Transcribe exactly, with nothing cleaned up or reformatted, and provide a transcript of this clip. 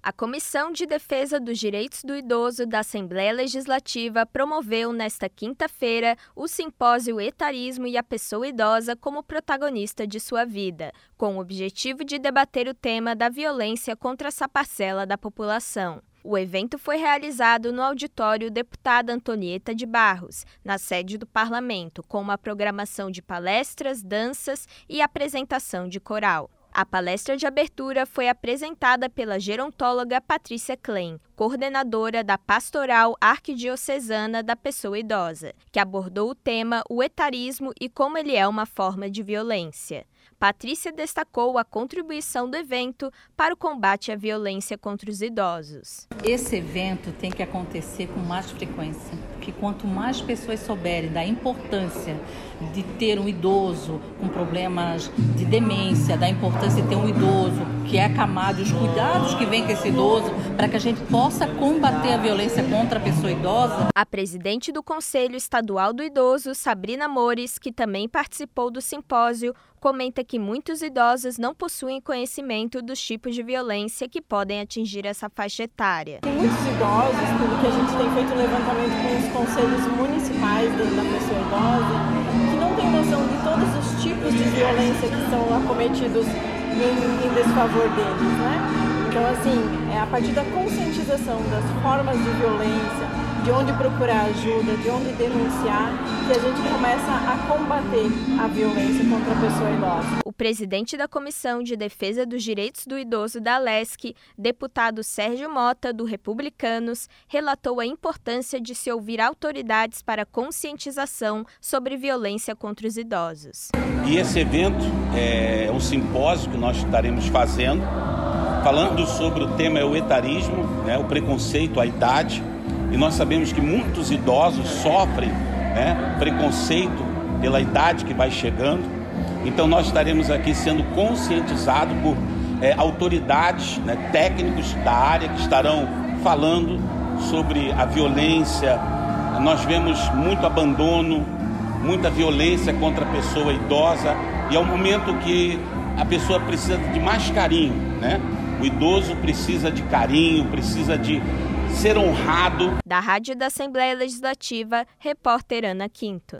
A Comissão de Defesa dos Direitos do Idoso da Assembleia Legislativa promoveu nesta quinta-feira o simpósio Etarismo e a Pessoa Idosa como protagonista de sua vida, com o objetivo de debater o tema da violência contra essa parcela da população. O evento foi realizado no auditório Deputada Antonieta de Barros, na sede do Parlamento, com uma programação de palestras, danças e apresentação de coral. A palestra de abertura foi apresentada pela gerontóloga Patrícia Klein, coordenadora da Pastoral Arquidiocesana da Pessoa Idosa, que abordou o tema o etarismo e como ele é uma forma de violência. Patrícia destacou a contribuição do evento para o combate à violência contra os idosos. Esse evento tem que acontecer com mais frequência, porque quanto mais pessoas souberem da importância de ter um idoso com problemas de demência, da importância de ter um idoso que é acamado, os cuidados que vem com esse idoso, para que a gente possa combater a violência contra a pessoa idosa. A presidente do Conselho Estadual do Idoso, Sabrina Mores, que também participou do simpósio, comenta que muitos idosos não possuem conhecimento dos tipos de violência que podem atingir essa faixa etária. Tem muitos idosos, pelo que a gente tem feito levantamento com os conselhos municipais da pessoa idosa, que não têm noção de todos os tipos de violência que são acometidos em, em desfavor deles, né? Então, assim, é a partir da conscientização das formas de violência, de onde procurar ajuda, de onde denunciar, que a gente começa a combater a violência contra a pessoa idosa. O presidente da Comissão de Defesa dos Direitos do Idoso da Alesc, deputado Sérgio Mota, do Republicanos, relatou a importância de se ouvir autoridades para conscientização sobre violência contra os idosos. E esse evento é um simpósio que nós estaremos fazendo, falando sobre o tema é o etarismo, né, o preconceito à idade. E nós sabemos que muitos idosos sofrem, né, preconceito pela idade que vai chegando. Então nós estaremos aqui sendo conscientizados por é, autoridades, né, técnicos da área que estarão falando sobre a violência. Nós vemos muito abandono, muita violência contra a pessoa idosa e é um momento que a pessoa precisa de mais carinho, né? O idoso precisa de carinho, precisa de ser honrado. Da Rádio da Assembleia Legislativa, repórter Ana Quinto.